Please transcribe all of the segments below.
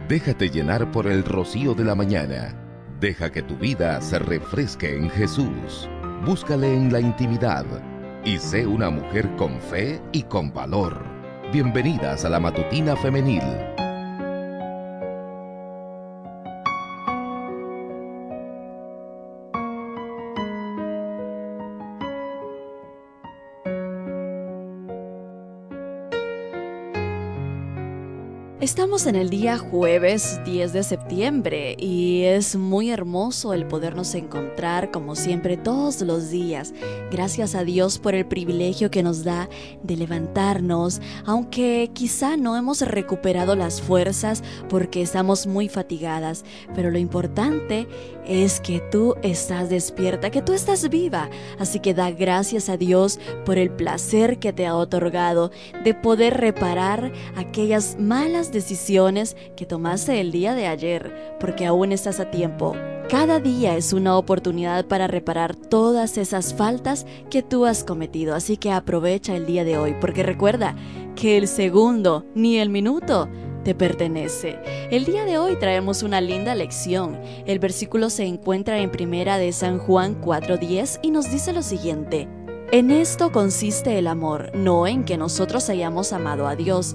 Déjate llenar por el rocío de la mañana. Deja que tu vida se refresque en Jesús. Búscale en la intimidad y sé una mujer con fe y con valor. Bienvenidas a la Matutina Femenil. Estamos en el día jueves 10 de septiembre y es muy hermoso el podernos encontrar como siempre todos los días. Gracias a Dios por el privilegio que nos da de levantarnos, aunque quizá no hemos recuperado las fuerzas porque estamos muy fatigadas, pero lo importante es que tú estás despierta, que tú estás viva. Así que da gracias a Dios por el placer que te ha otorgado de poder reparar aquellas malas decisiones que tomaste el día de ayer, porque aún estás a tiempo. Cada día es una oportunidad para reparar todas esas faltas que tú has cometido, así que aprovecha el día de hoy, porque recuerda que el segundo ni el minuto te pertenece. El día de hoy traemos una linda lección. El versículo se encuentra en Primera de San Juan 4:10 y nos dice lo siguiente: en esto consiste el amor, no en que nosotros hayamos amado a Dios,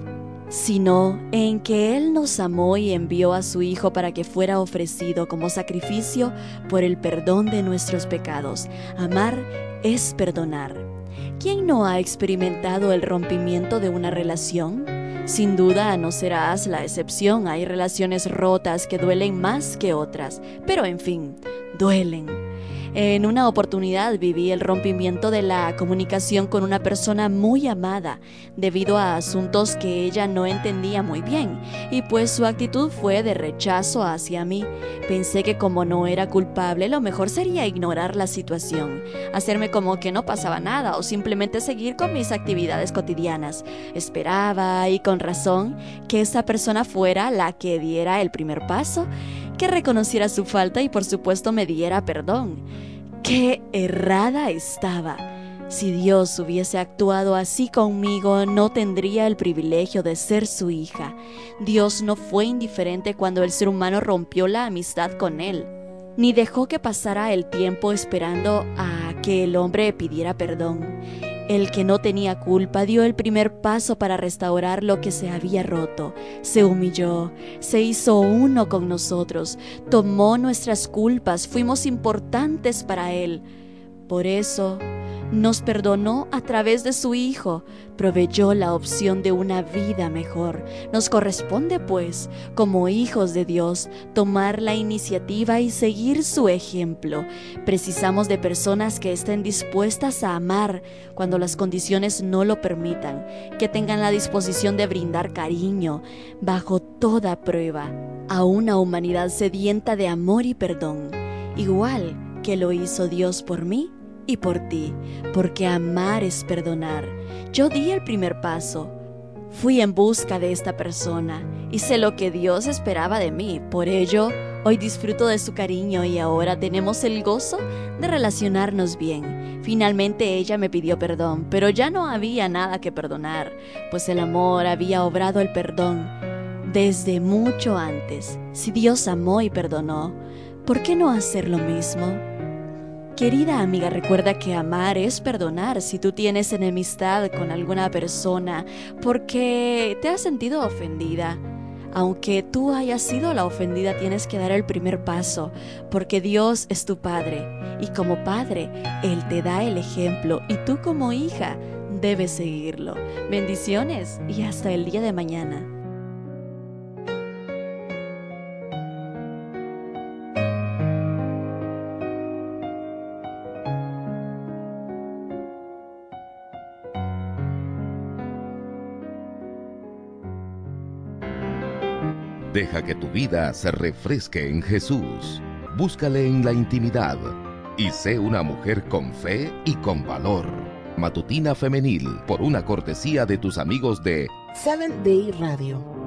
sino en que Él nos amó y envió a su Hijo para que fuera ofrecido como sacrificio por el perdón de nuestros pecados. Amar es perdonar. ¿Quién no ha experimentado el rompimiento de una relación? Sin duda no serás la excepción. Hay relaciones rotas que duelen más que otras, pero en fin, duelen. En una oportunidad viví el rompimiento de la comunicación con una persona muy amada debido a asuntos que ella no entendía muy bien, y pues su actitud fue de rechazo hacia mí. Pensé que como no era culpable, lo mejor sería ignorar la situación, hacerme como que no pasaba nada o simplemente seguir con mis actividades cotidianas. Esperaba, y con razón, que esa persona fuera la que diera el primer paso, que reconociera su falta y por supuesto me diera perdón. ¡Qué errada estaba! Si Dios hubiese actuado así conmigo, no tendría el privilegio de ser su hija. Dios no fue indiferente cuando el ser humano rompió la amistad con Él, ni dejó que pasara el tiempo esperando a que el hombre pidiera perdón. El que no tenía culpa dio el primer paso para restaurar lo que se había roto. Se humilló, se hizo uno con nosotros, tomó nuestras culpas, fuimos importantes para Él. Por eso nos perdonó a través de su Hijo, proveyó la opción de una vida mejor. Nos corresponde, pues, como hijos de Dios, tomar la iniciativa y seguir su ejemplo. Precisamos de personas que estén dispuestas a amar cuando las condiciones no lo permitan, que tengan la disposición de brindar cariño bajo toda prueba a una humanidad sedienta de amor y perdón, igual que lo hizo Dios por mí y por ti, porque amar es perdonar. Yo di el primer paso, fui en busca de esta persona, hice lo que Dios esperaba de mí. Por ello, hoy disfruto de su cariño y ahora tenemos el gozo de relacionarnos bien. Finalmente ella me pidió perdón, pero ya no había nada que perdonar, pues el amor había obrado el perdón desde mucho antes. Si Dios amó y perdonó, ¿por qué no hacer lo mismo? Querida amiga, recuerda que amar es perdonar. Si tú tienes enemistad con alguna persona porque te has sentido ofendida, aunque tú hayas sido la ofendida, tienes que dar el primer paso, porque Dios es tu Padre, y como Padre, Él te da el ejemplo, y tú como hija debes seguirlo. Bendiciones y hasta el día de mañana. Deja que tu vida se refresque en Jesús. Búscale en la intimidad y sé una mujer con fe y con valor. Matutina Femenil, por una cortesía de tus amigos de Seventh Day Radio.